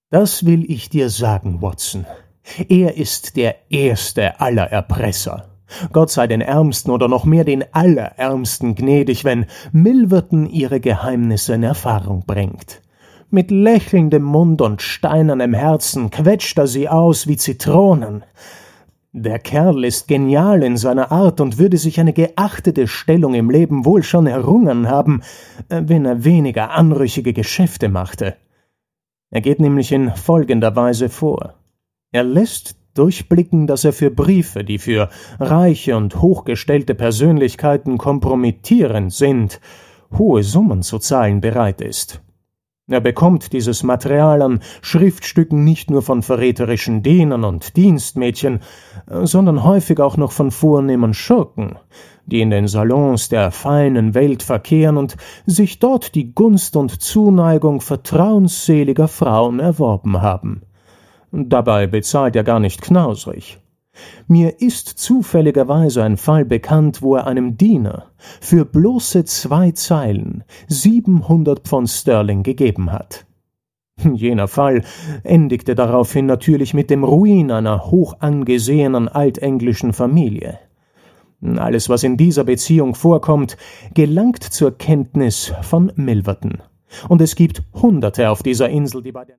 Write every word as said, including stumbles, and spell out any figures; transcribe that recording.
Das will ich dir sagen, Watson. Er ist der erste aller Erpresser. Gott sei den Ärmsten oder noch mehr den Allerärmsten gnädig, wenn Milverton ihre Geheimnisse in Erfahrung bringt. Mit lächelndem Mund und steinernem Herzen quetscht er sie aus wie Zitronen. Der Kerl ist genial in seiner Art und würde sich eine geachtete Stellung im Leben wohl schon errungen haben, wenn er weniger anrüchige Geschäfte machte. Er geht nämlich in folgender Weise vor. Er lässt durchblicken, dass er für Briefe, die für reiche und hochgestellte Persönlichkeiten kompromittierend sind, hohe Summen zu zahlen bereit ist. Er bekommt dieses Material an Schriftstücken nicht nur von verräterischen Dienern und Dienstmädchen, sondern häufig auch noch von vornehmen Schurken, die in den Salons der feinen Welt verkehren und sich dort die Gunst und Zuneigung vertrauensseliger Frauen erworben haben. Dabei bezahlt er gar nicht knausrig. Mir ist zufälligerweise ein Fall bekannt, wo er einem Diener für bloße zwei Zeilen siebenhundert Pfund Sterling gegeben hat. Jener Fall endigte daraufhin natürlich mit dem Ruin einer hoch angesehenen altenglischen Familie. Alles, was in dieser Beziehung vorkommt, gelangt zur Kenntnis von Milverton. Und es gibt Hunderte auf dieser Insel, die bei der